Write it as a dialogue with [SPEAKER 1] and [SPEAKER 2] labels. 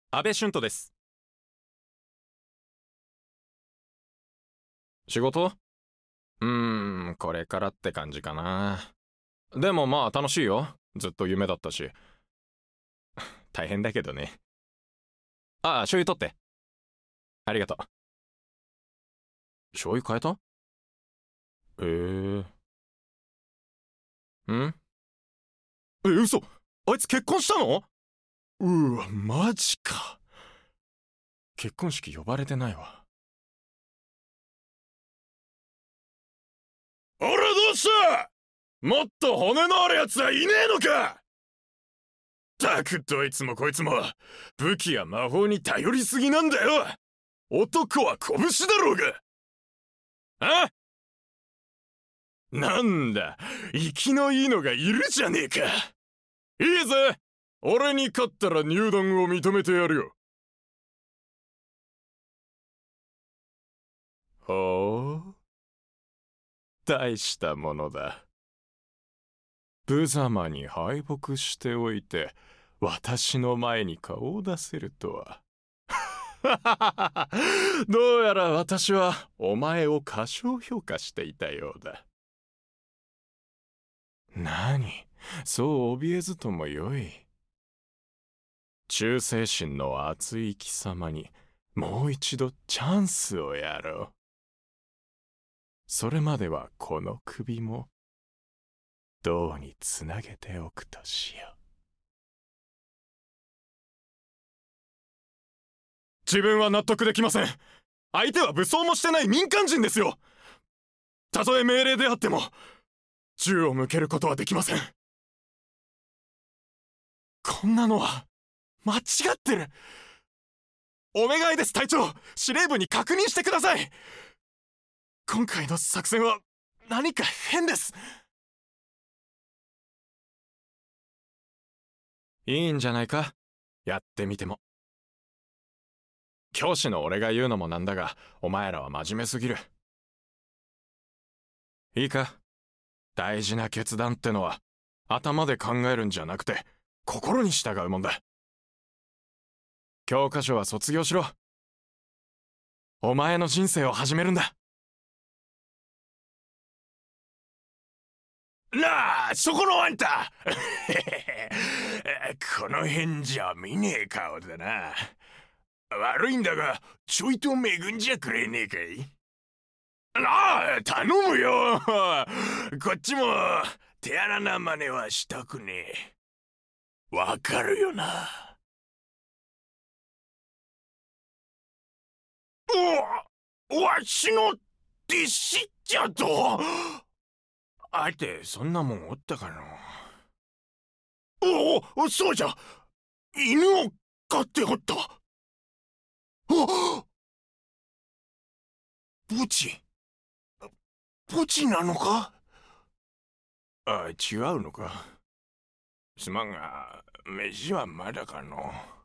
[SPEAKER 1] 安倍俊人です。仕事これからって感じかな。でもまあ楽しいよ。ずっと夢だったし。大変だけどね。ああ、醤油取って。ありがとう。醤油変えた？えん嘘。あいつ結婚したの？うわ、マジか。結婚式呼ばれてないわ。あら、どうした？もっと骨のあるやつはいねえのか？たくどいつもこいつも武器や魔法に頼りすぎなんだよ。男は拳だろうが。あ、なんだ、生きのいいのがいるじゃねえか。いいぜ、俺に勝ったら入団を認めてやるよ。ほう、大したものだ。無様に敗北しておいて私の前に顔を出せるとは。どうやら私はお前を過小評価していたようだ。何、そう怯えずともよい。忠誠心の熱い貴様にもう一度チャンスをやろう。それまではこの首も銅につなげておくとしよう。自分は納得できません。相手は武装もしてない民間人ですよ。たとえ命令であっても銃を向けることはできません。こんなのは間違ってる。お願いです、隊長。司令部に確認してください。今回の作戦は何か変です。いいんじゃないか、やってみても。教師の俺が言うのもなんだが、お前らは真面目すぎる。いいか、大事な決断ってのは頭で考えるんじゃなくて心に従うもんだ。教科書は卒業しろ。お前の人生を始めるんだ。なあ、そこのあんた。この辺じゃ見ねえ顔だな。悪いんだがちょいと恵んじゃくれねえかい？なあ、頼むよ。こっちも手荒な真似はしたくねえ。わかるよな？わしの弟子じゃと？あえてそんなもんおったかの？そうじゃ、犬を飼っておった。ポチポチなのか？違うのか。すまんが飯はまだかの？